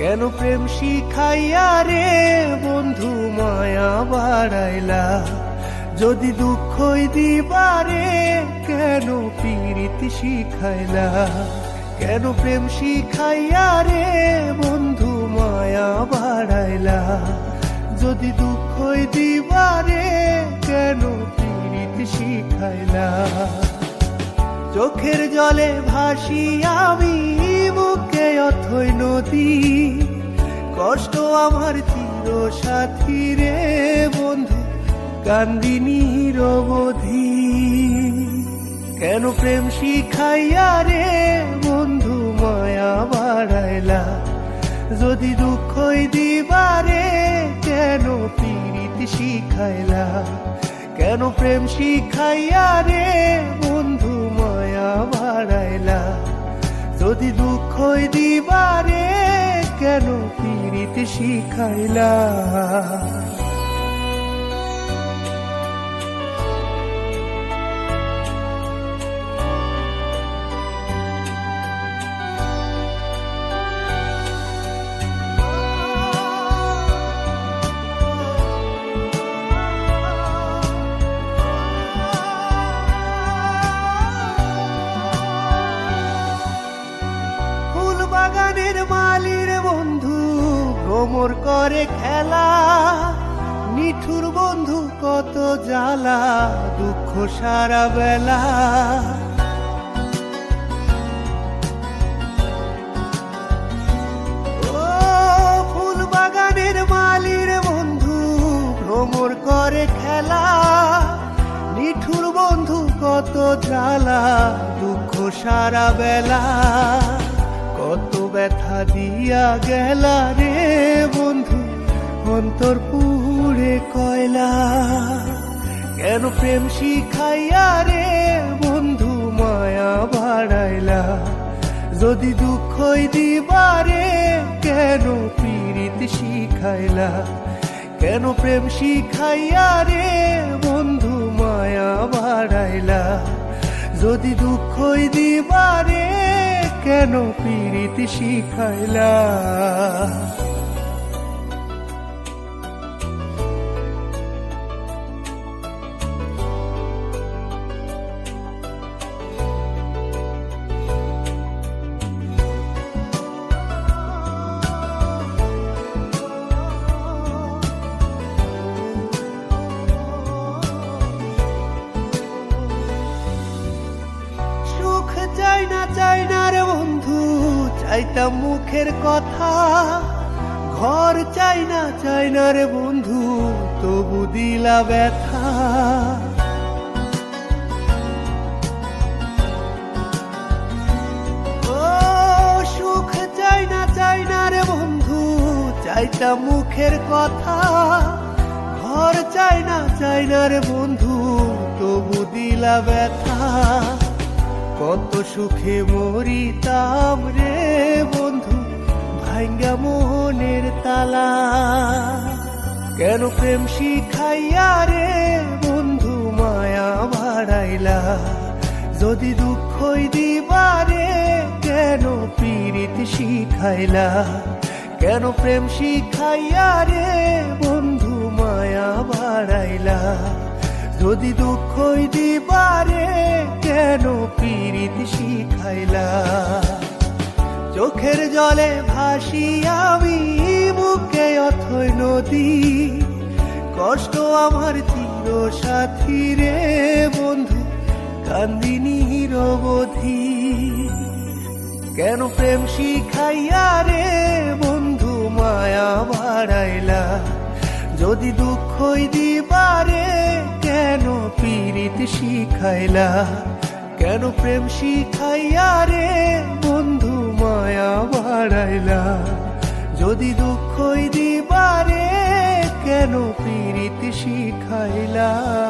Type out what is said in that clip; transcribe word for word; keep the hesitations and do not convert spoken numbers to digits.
কেন প্রেম শিখাইয়া রে বন্ধু মায়া বাড়াইলা, যদি দুঃখই দিবারে কেন পীড়িত শিখাইলা। কেন প্রেম শিখাইয়া রে বন্ধু মায়া বাড়াইলা, যদি দুঃখই দিবারে কেন পীড়িত শিখাইলা। চোখের জলে ভাসি আমি বুকে অথই নদী, কষ্ট আমার চির সাথী রে বন্ধু কান্দি নিরবধি। কেন প্রেম শিখাইয়া রে বন্ধু মায়া বাড়াইলা, যদি দুঃখই দিবারে কেন পীড়িত শিখাইলা। কেন প্রেম শিখাইয়া রে বন্ধু মায়া বাড়াইলা, যদি দুঃখই দিবারে কেন পীড়িত শিখাইলা। বাগানের মালির বন্ধু ভ্রমর করে খেলা, নিঠুর বন্ধু কত জ্বালা দুঃখ সারা বেলা। ও ফুল বাগানের মালির বন্ধু ভ্রমর করে খেলা, নিঠুর বন্ধু কত জ্বালা দুঃখ সারা বেলা। কত ব্যথা দিয়া গেলা রে বন্ধু অন্তর পুড়ে কয়লা। কেন প্রেম শিখাইয়া রে বন্ধু মায়া বাড়াইলা, যদি দুঃখই দিবারে কেন পীড়িত শিখাইলা। কেন প্রেম শিখাইয়া রে বন্ধু মায়া বাড়াইলা, যদি দুঃখই দিবারে কেন পীড়িত শিখাইলা। সুখ চাই না চাই না রে বন্ধু চাইতাম মুখের কথা, ঘর চাই না চাই না রে বন্ধু তবু দিলা ব্যথা। ও সুখ চাই না চাই না রে বন্ধু চাইতাম মুখের কথা, ঘর চাই না চাই না রে বন্ধু তবু দিলা ব্যথা। কত সুখে মরিতাম রে বন্ধু ভাঙ্গা মনের তালা। কেন প্রেম শিখাইয়া রে বন্ধু মায়া বাড়াইলা, যদি দুঃখই দিবারে কেন পীড়িত শিখাইলা। কেন প্রেম শিখাইয়া রে বন্ধু মায়া বাড়াইলা, যদি দুঃখই দিবারে কেন পীড়িত শিখাইলা। চোখের জলে ভাসি আমি বুকে অথই নদী, কষ্ট আমার চির সাথী রে বন্ধু কান্দি নিরবধি। কেন প্রেম শিখাইয়া রে বন্ধু মায়া বাড়াইলা, যদি দুঃখই দিবারে কেন পীড়িত শিখাইলা। কেন প্রেম শিখাইয়া রে বন্ধু মায়া বাড়াইলা, যদি দুঃখই দিবারে কেন পীড়িত শিখাইলা।